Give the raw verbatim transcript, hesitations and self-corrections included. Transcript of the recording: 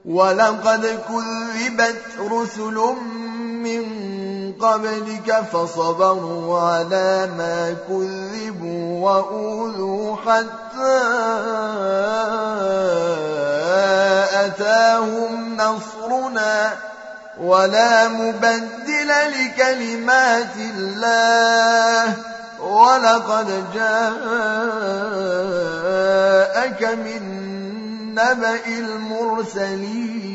ولقد كذبت رسل من قبلك فصبروا على ما كذبوا وأوذوا حتى أتاهم نصرنا ولا مبدل لكلمات الله ولقد جاءك من نبأ المرسلين